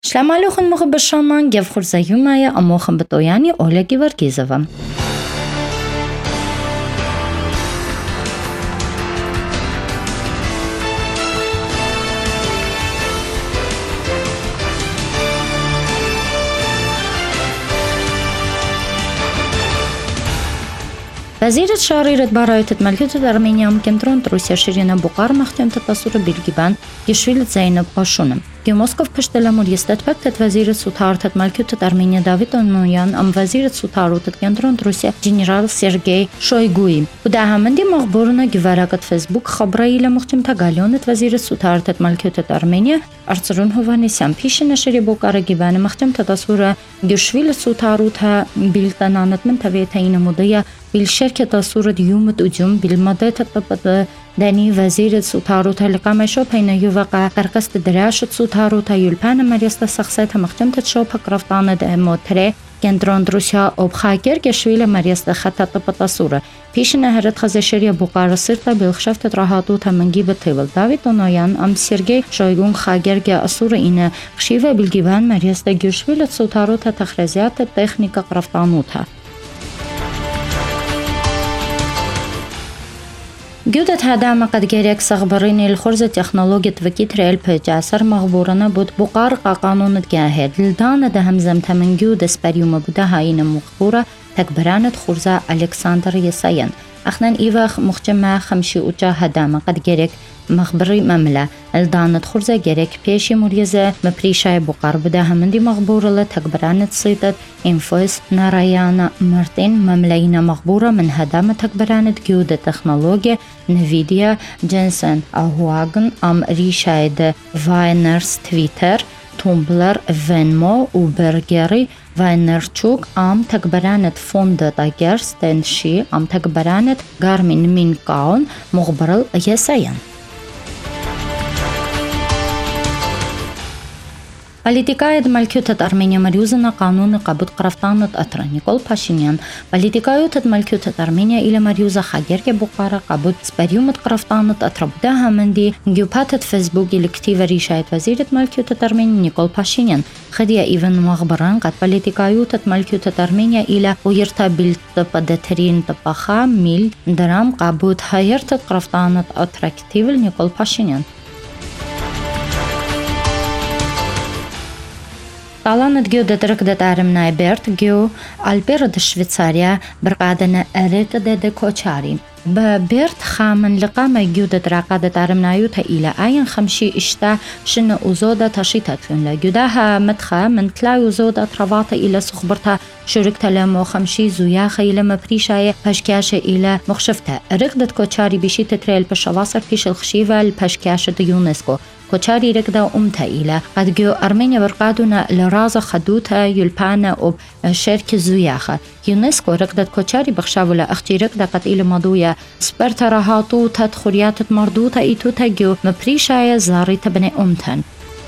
Շլամալոխն մողը բշաման և խուրզայումայը ամոխն բտոյանի Օլեգի Վարգիզովը։ وزیر شهریت برای مملکت ارمنیا کندرون روسیه شیرینه بوقار مختن تصور بیلگیبان گشویل زینب آشونم. که مسکو پشتلمور یستت فقط وزیر سوتارت مملکت ارمنیا داوید اونویان ام وزیر سوتارت کندرون روسیه جنرال سرگئی شویگوی. و ده همندی مخبرونه گوارات فیسبوک خبرایی لمختم تاگالیونت وزیر سوتارت مملکت ارمنیا ارسلون هوانیسیان پیش نشری بوقار گیبان مختم تصور گشویل سوتارت بیلتنانت من تویت این مدیا بالشركة صورة يوم الأجوم بالمدة تطبق داني وزير سوتاروتا لقامشو بين يوقع قرقست دراشة سوتاروتا يلبان مريست سخصيت مختم تتشو بقرفتان موتري كندرون روسيا وبخاكر كشويل مريست خطة طبط صورة پیش نهرت خزشريا بوقار سرطة بالخشفت راحاتو تمنجي بطيول داويد اونويان ام سيرگي شويگون خاگر جا صورة إن خشيفة بالجيبان مريست جشويل سوتاروتا تخرزيات التكنيكا قرفتانوتا جودة هذا قد جريك صغبرين الخرزة تكنولوجيا وكيتريل بجاسر مغبورنا بود بقار قانون جاهد لدان ده همزم تمن جودة سبريوم بوده هاين مغبورة تكبرانت خرزة ألكسندر يسايان أخنان إيواخ مختمع خمشي أوجا هدام قد جريك مخبري مملة الدانت خرزة جريك بيشي مريزة مبريشاي بقار بوده همندي مغبورة تكبرانت صيدت إنفوس نارايانا مرتين مملاينا مغبورة من هدام تكبرانت جودة تكنولوجيا نفيديا جنسن أهواغن أم ريشايد فاينرز تويتر تومبلر فينمو وبرجري فاينرتشوك أم تكبرانت فوند داجرز تنشي أم تكبرانت غارمين من كاون مغبرل يسايان Политикает мальчутат Армения Марьюзана кануны кабут крафтанут атра Никол Пашинян. Политикают мальчутат Армения или Марьюза Хагерге Бухара кабут спарюмут крафтанут атра буда хаманди гюпатат Фейсбук или ктива решает вазирит мальчутат Армения Никол Пашинян. Хадия ивен махбаран кат политикают мальчутат Армения или уерта билт падатрин тапаха мил драм кабут хайертат крафтанут атра ктивл Никол Пашинян. طالانت جو دترك دتارمناي بيرت جو البيرد شويتساريا برقادنا أريك دد كوشاري ببيرت خامن لقامة جودة دراقادة عرمنايوتا إلى آين خمشي إشتا شن أوزودة تشيتاتلون لجوداها مدخة من تلا أوزودة ترواتا إلى سخبرتا شركتا لمو خمشي زوياخة إلى مبريشاية باشكاشة إلى مخشفتا رقدة كوشاري بشي تتريل بشواصر فيش الخشيفة الباشكاشة يونسكو كوشاري رقدة أمتا إلى قد جو أرمينيا برقادونا لرازة خدوتا يلبانا أب شركة زوياخة يونسكو رقدة كوشاري بخشاولا أختي رقدة قد إلى مضوية سبرتا راهاتو تدخوريات مردوتا إيتو تجو مبريشاية زاري تبني أمتن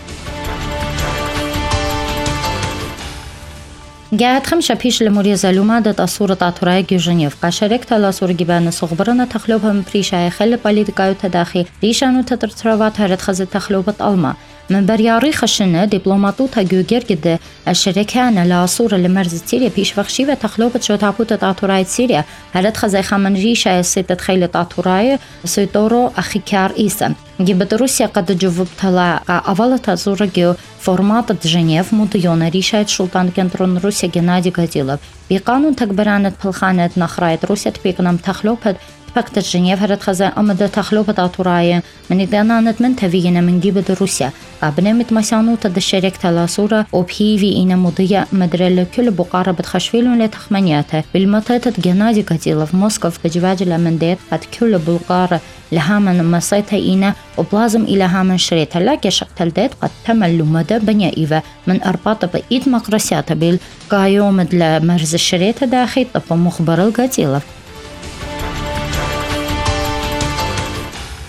جاءت خمسة بيش لموريا زلوما دت أصورة عطراء جنيف قشركت على صور جبان صغبرنا تخلوبها مبريشاية خل باليدقايو تداخي ريشانو تترتروات هرد خزت تخلوبة ألما من برياري خشنة دبلوماتو تاجو جرجد الشركة لا صورة لمرز سوريا بيش فخشيفة تخلوبة شو تعبوت عطراء سوريا هرد خزي خمن ريشاية ستة خيلة عطراء سيطورو أخيكار إيسا جبت روسيا قد جوبت لا أولا تزور جو فورمات جنيف مديون ريشاية سلطان كنترون روسيا جنادي غاديلوف بقانون تكبرانة بالخانة نخرايت روسيا تبيقنام تخلوبة فقط جنيف هرد خزا أمد تخلوبة عطراية من دانانت من تفينا من جيبت روسيا قابنمت مسانو تد الشركة تلا صورة وبهيفي إنا مضيع مدرل كل بقارة بتخشفيلون لتخمنياته بالمطيطة جنادي غاديلوف موسكوف بجواج لمنديت قد كل بلقارة لهامن مسيطة إنا وبلازم إلى هامن شريطة لكي شقتلدت قد تملوا مدى بنيا إيفا من أرباط بإيد مقرسيات بالقايومد لمرز الشريطة داخل طب مخبر الغاديلوف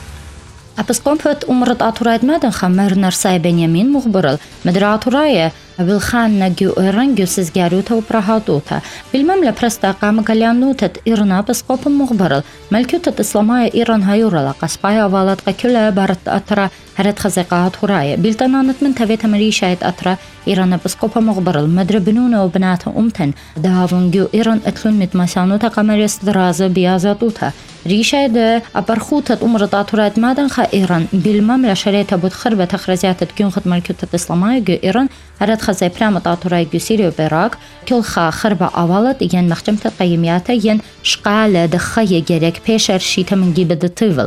أبسقومبت أمرت عطرايت مادن خمر نرساي بنيامين مخبرل مدر عطراية بالخان جو إيران جو سزجاروتا وبراهاتوتا بالمملة برستا قام قليانوتة إيرنا بسقوب مغبرل ملكوتة إسلامية إيران هايورلا قصبايا والد قكلا بارت أترا هرت خزيقات هراية بيلتنانت من تفيت مريشاية أترا إيران بسقوب مغبرل مدربنونا وبنات أمتن دافون جو إيران أتلون متمسانوتا قمريس درازة بيازاتوتا ريشايد أبرخوتة أمرضات هراية مادن خا إيران بالمملة شريطة بتخربة تخرزيات تكون خد ملكوتة إسلامية جو إيران هرت خزي برامت آتوراي جو سيريو براك كل خا خربة أولت ين مخجمة قيمياتا ين شقالة دخية جريك بيشر شيتا من جيبة الطفل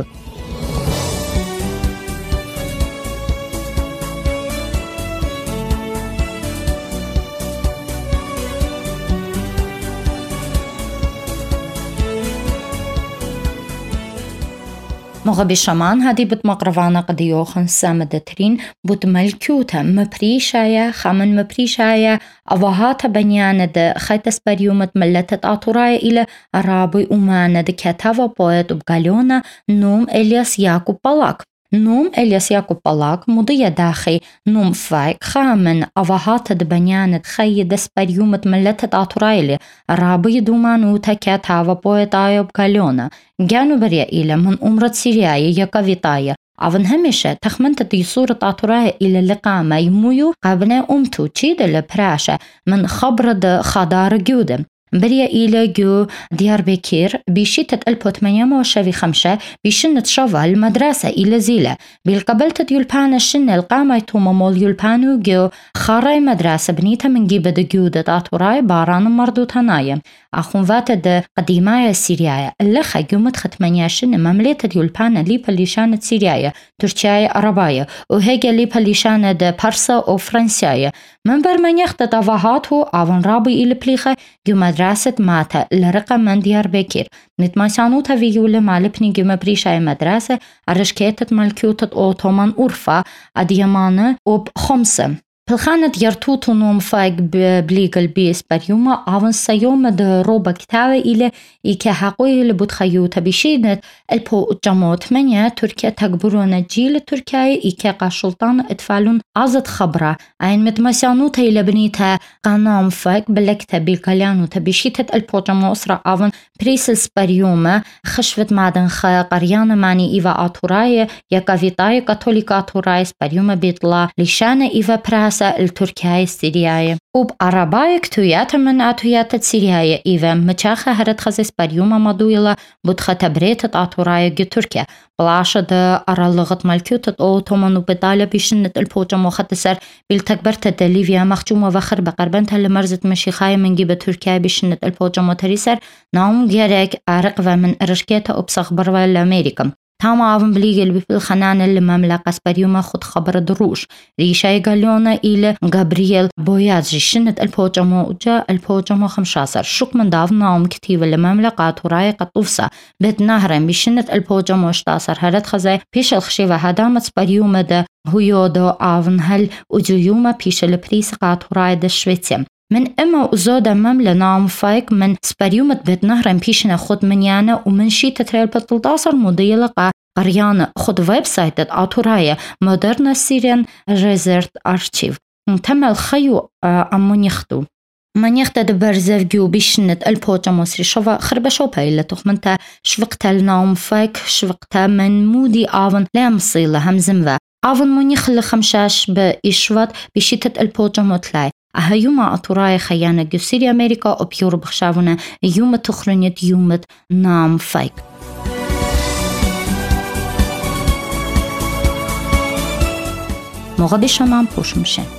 مغبي شمان هادي بتمقرفانا قديوخن سامدترين بوت ملكوتا مبريشايا خامن مبريشايا أوهاتا بنياند خيتس بريومت ملتت آتورايا إلى أرابي أماند كتاوا بويت وبغاليونا نوم إلياس ياكوب بالاك نوم إلياس ياكوب بالاك مضية داخي نوم فايك خامن أوهاتا دبنياند خيدس بريومت ملتت آتورايا أرابي دومانوتا كتاوا بويت آيو بغاليونا جانو بريا إلى من أمرت سيريايا يكافيتايا أظن هميشة تخمنت دي صورة آتورايا إلى اللقامة يمويو قابنا أمتو تشيد البراشة من خبرة خضار جودة بريا إلى جو ديار بكير بشتة 1875 بشنة شوفا المدرسة إلى زيلة بالقبلة يلبان الشنة القامة توممول يلبانو جو خاراي مدرسة بنيتها من جيبة جودة آتوراي باران مردو تنايا أخون فاتد قديمايا السيريايا اللخة جومت ختمانيا شنة مملكة يلبان اللي بليشانة سيريايا تركيايا عربايا وهيجا اللي بليشانة بارسا أو فرنسيايا من برمن يخت دفاهاته أون رابي إلى بليخة جو مدرسة ماتا لرقم من ديار بكير نتماشانوتا فيولة مالبني جو مبريشايا مدرسة أرشكيتت ملكوتة أوتومان أورفا أديمانة وب خمسة بالخانة يرتوتو نوم فايق بليغل بيس بريوما أون سيوم د روبا كتاوة إلى إيكا حقوي لبتخيوتا بشيدت البو جموت منيا تركيا تكبرون جيل تركيا إيكا قاشلطان اتفالون عزت خبرة عين متمسيانوتا إلى بنيتا قانام فايق بلكتا بالكاليانوتا بشيدت البو جمو أسرع أون بريسلس بريوما خشفت معدن خا قريانا ماني إيفا آتوراي يكافيتاي كاتوليكا آتوراي بريوما بيطلع لشانة إيفا براس التركيا السيرياية وب عرباية كتويات من عطويات السيرياية إيفا متشاخة هرد خزيس بريوما مدويلة بدخة تبريت عطوراية جو تركيا بلاشة دا أرالغت ملكوتة أوتومان وبدالة بيشنة البوجة مختصر بالتكبرت دا ليفيا مخجومة وخر بقربنتها لمرزة مشيخاية من جيبة تركيا بيشنة البوجة متريسر ناوم جيريك عرق من إرشكيتا وبصغ بروا لأمريكا تام عظم بليغل بالخنان اللي مملكة بريوما خد خبر دروش ريشاي قالونا إلى غابرييل بوياتجي شنة البوجمو 15 شك من دافنا كتيب المملكة توراي قطوفسا بيت نهرين بشنة البوجمو 16 هرد خزاي بيش الخشيوة هدامت بريوما دا هيودو آفن هل وجيوما بيش البريس قاتوراي دا شويتيم من إما وزودة مملة نام فايك من سبريومة بيت نهرين بيشنا خد منيانا ومن شي تتريل بتلتاصر مضيلة قريانا خد ويب سايت آتورايا مودرنا سيريان ريزيرت أرشيف تم الخيو أمون يخدو من يختد برزف جو بيشنة البوجة مصري شوفا خربة شوبا إلا تخمنتا شفقتا النوم فايك شفقتا من مودي آفن لامصيلة همزموا آفن من يخل خمشاش بإشوات بشيتة البوجة مطلاي أهيوما أطوراي خيانة جو سيري أمريكا وبيور بخشاونا يوم تخرنيت يوم نام فايك مغبي شمان بوش مشين